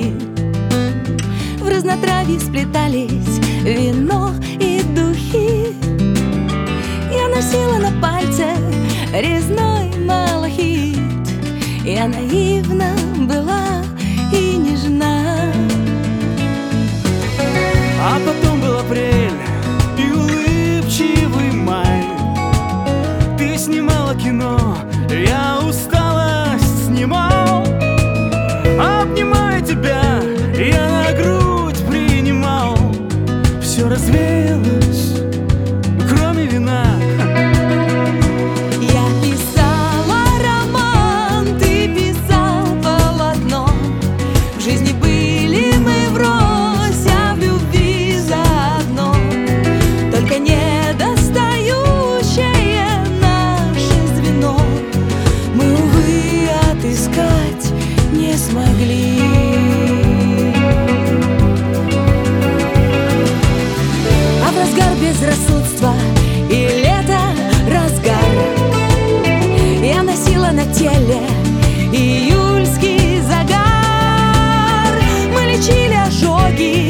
духи. В разнотравье сплетались вино и духи. Я носила на пальце резной малахит. Я наивна была и нежна. А потом был апрель и улыбчивый май. Ты снимала кино, я усталость снимал. Обнимая тебя, я на грудь принимал. Все развеялось, кроме вина. Я писала роман, ты писал полотно. В жизни были мы врозь, а в любви заодно. Только недостающее наше звено мы, увы, отыскать не смогли. А в разгар безрассудства и лето разгар я носила на теле июльский загар. Мы лечили ожоги